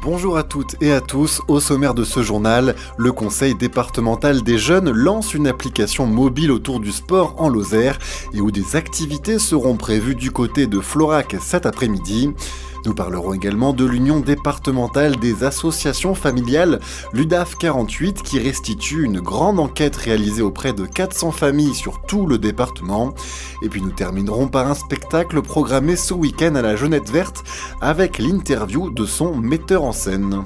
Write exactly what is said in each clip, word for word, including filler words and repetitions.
Bonjour à toutes et à tous, au sommaire de ce journal, le Conseil départemental des jeunes lance une application mobile autour du sport en Lozère et où des activités seront prévues du côté de Florac cet après-midi. Nous parlerons également de l'Union départementale des associations familiales, l'U D A F quarante-huit, qui restitue une grande enquête réalisée auprès de quatre cents familles sur tout le département. Et puis nous terminerons par un spectacle programmé ce week-end à la Jeunette Verte avec l'interview de son metteur en scène.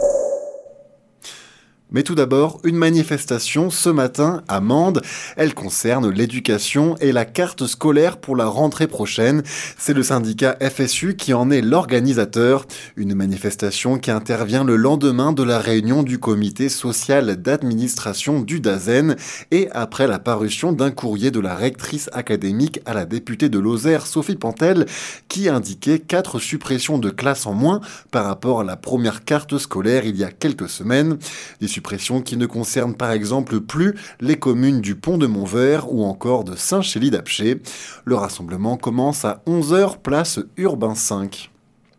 Mais tout d'abord, une manifestation ce matin à Mende. Elle concerne l'éducation et la carte scolaire pour la rentrée prochaine. C'est le syndicat F S U qui en est l'organisateur. Une manifestation qui intervient le lendemain de la réunion du comité social d'administration du DAZEN et après la parution d'un courrier de la rectrice académique à la députée de Lozère, Sophie Pantel, qui indiquait quatre suppressions de classes en moins par rapport à la première carte scolaire il y a quelques semaines. Des suppressions qui ne concernent par exemple plus les communes du Pont de Montvert ou encore de Saint-Chély-d'Apcher. Le rassemblement commence à onze heures, place Urbain cinq.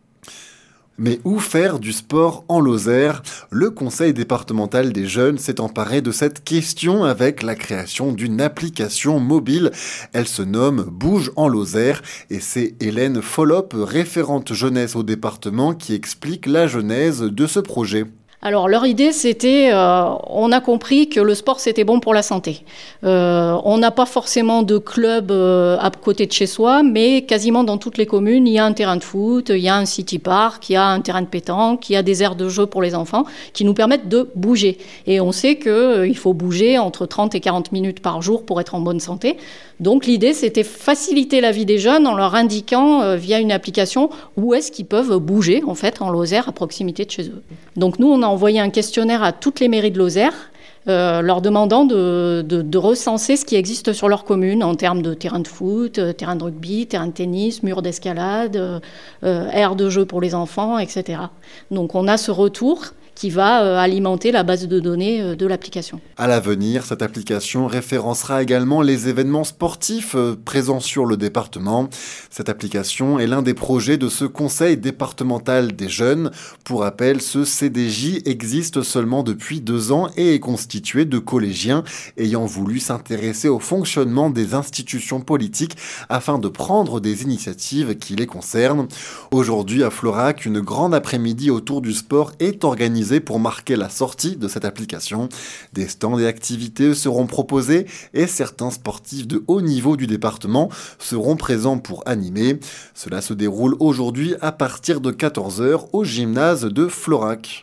Mais où faire du sport en Lozère ? Le Conseil départemental des jeunes s'est emparé de cette question avec la création d'une application mobile. Elle se nomme Bouge en Lozère et c'est Hélène Follop, référente jeunesse au département, qui explique la genèse de ce projet. Alors leur idée c'était, euh, on a compris que le sport c'était bon pour la santé. Euh, on n'a pas forcément de club euh, à côté de chez soi, mais quasiment dans toutes les communes il y a un terrain de foot, il y a un city park, il y a un terrain de pétanque, il y a des aires de jeu pour les enfants qui nous permettent de bouger. Et on sait qu'il euh, faut bouger entre trente et quarante minutes par jour pour être en bonne santé. Donc l'idée c'était faciliter la vie des jeunes en leur indiquant euh, via une application où est-ce qu'ils peuvent bouger en fait en Lozère à proximité de chez eux. Donc nous on a envoyé un questionnaire à toutes les mairies de Lozère, euh, leur demandant de, de, de recenser ce qui existe sur leur commune en termes de terrain de foot, euh, terrain de rugby, terrain de tennis, mur d'escalade, euh, euh, aire de jeu pour les enfants, et cetera. Donc on a ce retour qui va euh, alimenter la base de données euh, de l'application. À l'avenir, cette application référencera également les événements sportifs euh, présents sur le département. Cette application est l'un des projets de ce Conseil départemental des jeunes. Pour rappel, ce C D J existe seulement depuis deux ans et est constitué de collégiens ayant voulu s'intéresser au fonctionnement des institutions politiques afin de prendre des initiatives qui les concernent. Aujourd'hui, à Florac, une grande après-midi autour du sport est organisée pour marquer la sortie de cette application. Des stands et activités seront proposés et certains sportifs de haut niveau du département seront présents pour animer. Cela se déroule aujourd'hui à partir de quatorze heures au gymnase de Florac.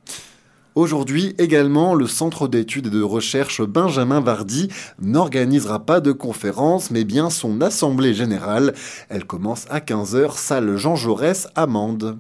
Aujourd'hui également, le Centre d'études et de recherche Benjamin Vardy n'organisera pas de conférence, mais bien son assemblée générale. Elle commence à quinze heures, salle Jean Jaurès à Mende.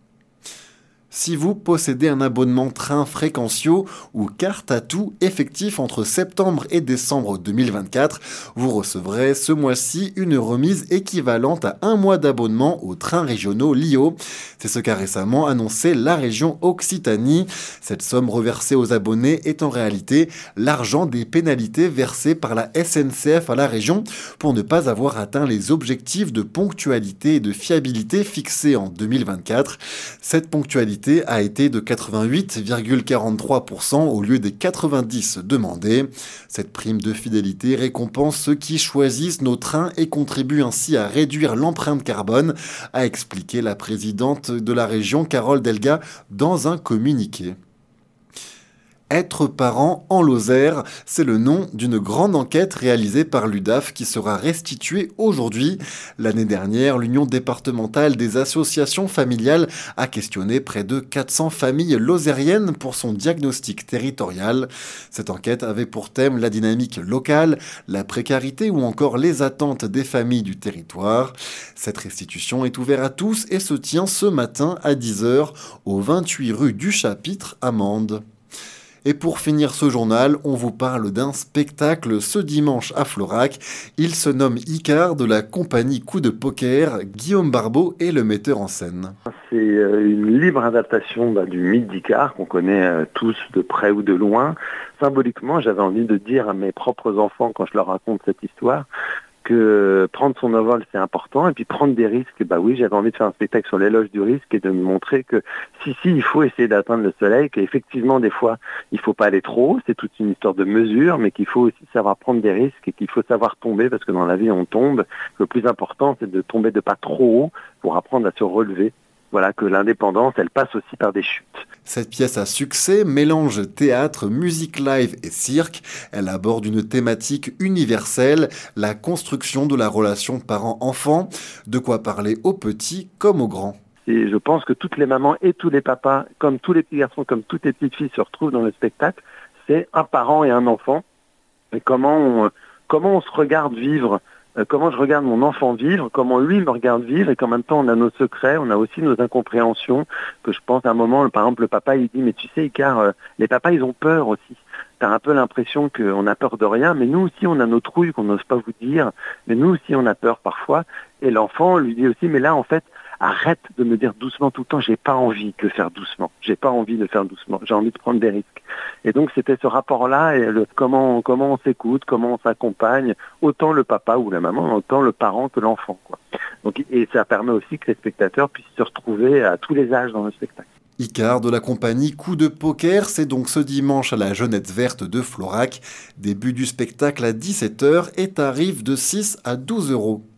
Si vous possédez un abonnement train Fréquentio ou carte à tout effectif entre septembre et décembre deux mille vingt-quatre, vous recevrez ce mois-ci une remise équivalente à un mois d'abonnement aux trains régionaux L I O. C'est ce qu'a récemment annoncé la région Occitanie. Cette somme reversée aux abonnés est en réalité l'argent des pénalités versées par la S N C F à la région pour ne pas avoir atteint les objectifs de ponctualité et de fiabilité fixés en deux mille vingt-quatre. Cette ponctualité a été de quatre-vingt-huit virgule quarante-trois pour cent au lieu des quatre-vingt-dix demandés. Cette prime de fidélité récompense ceux qui choisissent nos trains et contribue ainsi à réduire l'empreinte carbone, a expliqué la présidente de la région Carole Delga dans un communiqué. Être parent en Lozère, c'est le nom d'une grande enquête réalisée par l'U D A F qui sera restituée aujourd'hui. L'année dernière, l'Union départementale des associations familiales a questionné près de quatre cents familles lozériennes pour son diagnostic territorial. Cette enquête avait pour thème la dynamique locale, la précarité ou encore les attentes des familles du territoire. Cette restitution est ouverte à tous et se tient ce matin à dix heures au vingt-huit rue du Chapitre à Mende. Et pour finir ce journal, on vous parle d'un spectacle ce dimanche à Florac. Il se nomme Icare de la compagnie Coup de Poker. Guillaume Barbeau est le metteur en scène. C'est une libre adaptation bah, du mythe d'Icare qu'on connaît euh, tous de près ou de loin. Symboliquement, j'avais envie de dire à mes propres enfants quand je leur raconte cette histoire que prendre son envol, c'est important, et puis prendre des risques, bah oui, j'avais envie de faire un spectacle sur l'éloge du risque et de me montrer que si, si, il faut essayer d'atteindre le soleil, qu'effectivement, des fois, il faut pas aller trop haut, c'est toute une histoire de mesure, mais qu'il faut aussi savoir prendre des risques et qu'il faut savoir tomber, parce que dans la vie, on tombe. Le plus important, c'est de tomber de pas trop haut pour apprendre à se relever. Voilà, que l'indépendance, elle passe aussi par des chutes. Cette pièce à succès mélange théâtre, musique live et cirque. Elle aborde une thématique universelle, la construction de la relation parent-enfant, de quoi parler aux petits comme aux grands. Et je pense que toutes les mamans et tous les papas, comme tous les petits garçons, comme toutes les petites filles se retrouvent dans le spectacle, c'est un parent et un enfant. Et comment on, comment on se regarde vivre, comment je regarde mon enfant vivre, comment lui me regarde vivre, et qu'en même temps on a nos secrets, on a aussi nos incompréhensions, que je pense à un moment, par exemple le papa il dit, mais tu sais Icare, euh, les papas ils ont peur aussi. T'as un peu l'impression qu'on a peur de rien, mais nous aussi on a nos trouilles qu'on n'ose pas vous dire, mais nous aussi on a peur parfois, et l'enfant lui dit aussi, mais là en fait, arrête de me dire doucement tout le temps, j'ai pas envie de faire doucement, j'ai pas envie de faire doucement, j'ai envie de prendre des risques. Et donc c'était ce rapport-là, et le, comment, comment on s'écoute, comment on s'accompagne, autant le papa ou la maman, autant le parent que l'enfant, quoi. Donc, et ça permet aussi que les spectateurs puissent se retrouver à tous les âges dans le spectacle. Icare de la compagnie Coup de Poker, c'est donc ce dimanche à la Jeunette Verte de Florac. Début du spectacle à dix-sept heures et tarif de six à douze euros.